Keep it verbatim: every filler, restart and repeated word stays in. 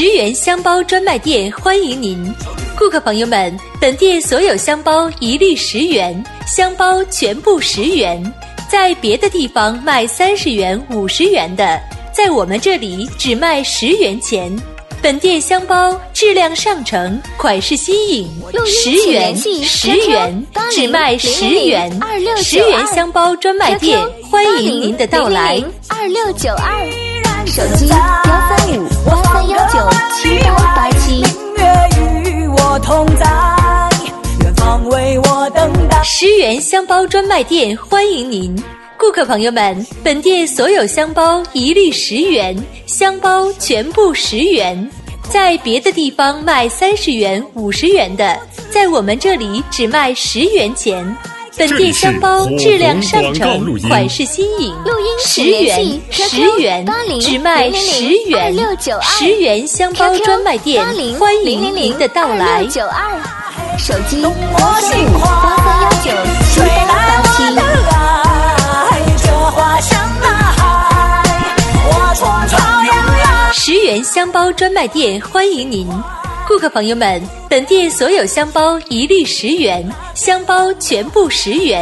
十元香包专卖店欢迎您，顾客朋友们，本店所有香包一律十元，香包全部十元。在别的地方卖三十元、五十元的，在我们这里只卖十元钱。本店香包质量上乘，款式新颖，十元十元只卖十元，十元香包专卖店欢迎您的到来。 二六九二，手机幺三五八三幺九七八八七。 与我同在，远方为我等待。 十元香包专卖店欢迎您。顾客朋友们，本店所有香包一律十元，香包全部十元。在别的地方卖三十元、五十元的，在我们这里只卖十元钱。本店香包质量上乘，款式新颖，十元十元只卖十元，十元香包专卖店欢迎您的到来。 九二，手机幺三五八三幺九七八八七。 十元香包专卖店欢迎您，顾客朋友们，本店所有香包一律十元，香包全部十元。